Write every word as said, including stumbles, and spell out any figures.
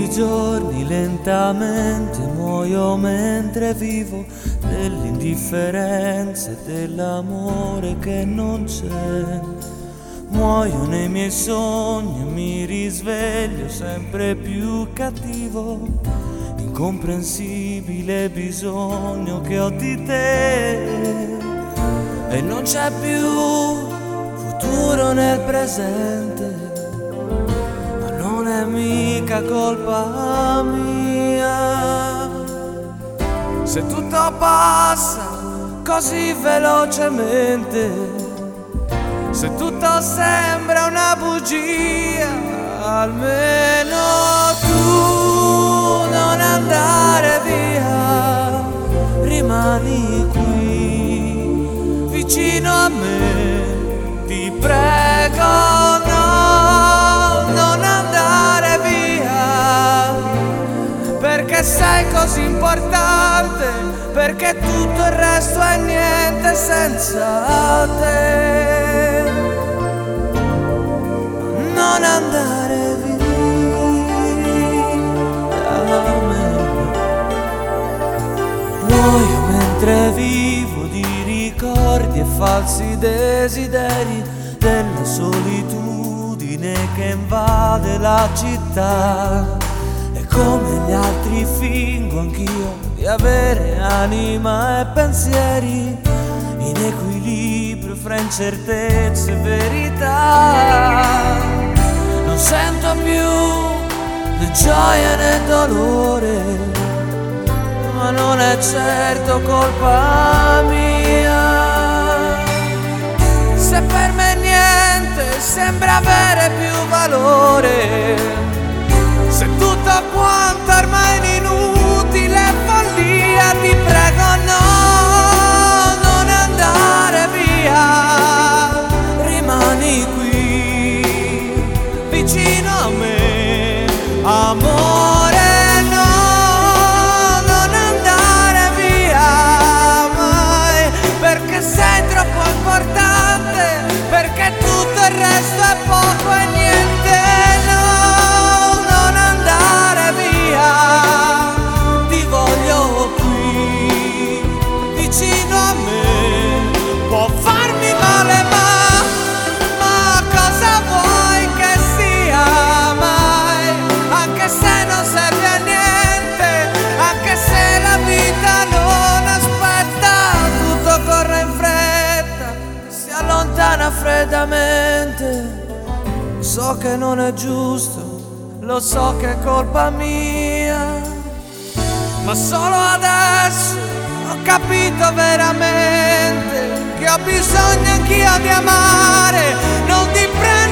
i giorni lentamente muoio mentre vivo dell'indifferenza e dell'amore che non c'è. Muoio nei miei sogni e mi risveglio sempre più cattivo, incomprensibile bisogno che ho di te. E non c'è più futuro nel presente, ma non è mica colpa mia. Se tutto passa così velocemente, se tutto sembra una bugia, almeno tu non andare via, rimani qui vicino a me, ti prego, no, non andare via, perché sei così importante, perché tutto il resto è niente senza te. Non andare via da me. Muoio mentre vivo di ricordi e falsi desideri, della solitudine che invade la città. E come gli altri fingo anch'io di avere anima e pensieri, in equilibrio fra incertezze e verità. Non sento più né gioia né dolore, ma non è certo colpa mia. Se per me niente sembra avere più valore, se tutto quanto ormai è inutile follia, ti prego no, non andare via, rimani qui vicino a me, amore, no, non andare via mai, perché sei troppo importante, perché tutto il resto è poco e niente. No, non andare via, ti voglio qui vicino a me. Può farmi male ma, ma cosa vuoi che sia mai? Anche se non serve a niente, anche se la vita non aspetta, tutto corre in fretta, si allontana freddamente. So che non è giusto, lo so che è colpa mia, ma solo adesso ho capito veramente che ho bisogno anch'io di amare, non di prendere